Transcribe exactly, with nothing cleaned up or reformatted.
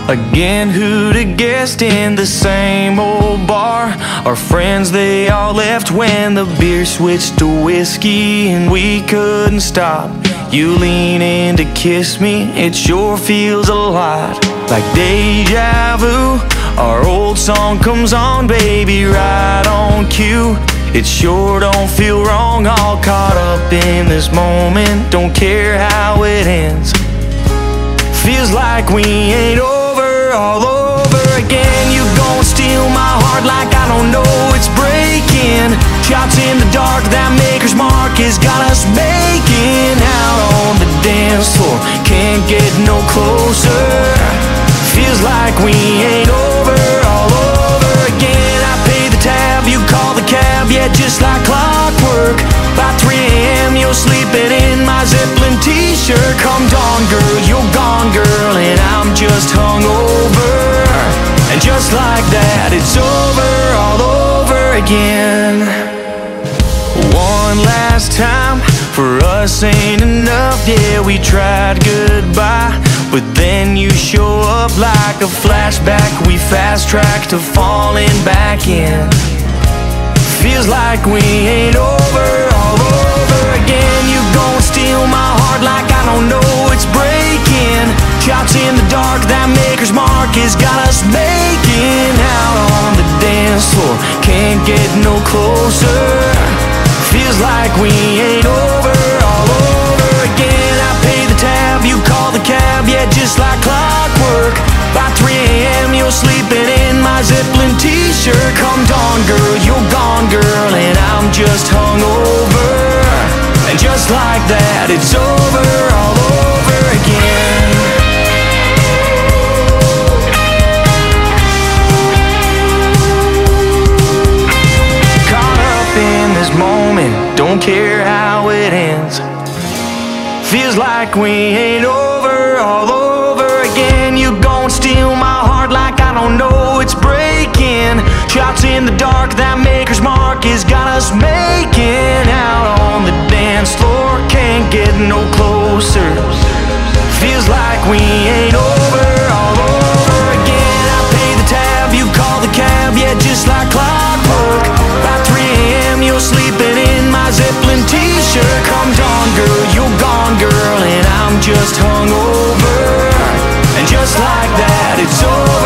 Again, who'd have guessed in the same old bar? Our friends, they all left when the beer switched to whiskey and we couldn't stop. You lean in to kiss me, it sure feels a lot like deja vu. Our old song comes on, baby, right on cue. It sure don't feel wrong, all caught up in this moment. Don't care how it ends. Feels like we ain't over, all over again. You gon' steal my heart like I don't know it's breaking. Shots in the dark, that maker's mark has got us making out on the dance floor. Can't get no closer. Feels like we ain't over, all over again. I pay the tab, you call the cab, yeah, just like clockwork. By three A M you're sleeping in my Zeppelin t-shirt. Come dawn, girl, you're gone, girl, and I'm just hungover. And just like that, it's over, all over again. One last time, for us ain't enough, yeah, we tried goodbye. But then you show up like a flashback. We fast-track to falling back in. Feels like we ain't over, all over again. You gon' steal my heart like I don't know it's breaking. Shots in the dark, that maker's mark has got us making out on the dance floor. Can't get no closer. Feels like we ain't over, all over again. I pay the tab, you call the cab, yeah, just like clockwork. By three A M you're sleeping in my Zeppelin t-shirt. Come dawn, girl, you're gone, girl, and I'm just hungover. And just like that, it's over, all over again. Caught up in this moment, don't care how it ends. Feels like we ain't over, all over again. You gon' steal my heart like I don't know it's breaking. Shots in the dark, that maker's mark has got us making out on the dance floor. Can't get no closer. Feels like we ain't over, all over again. I pay the tab, you call the cab, yeah, just like clockwork. By three A M you're sleeping in my Zeppelin t-shirt. Come dawn, girl, you're gone, girl, and I'm just hungover. And just like that, it's over.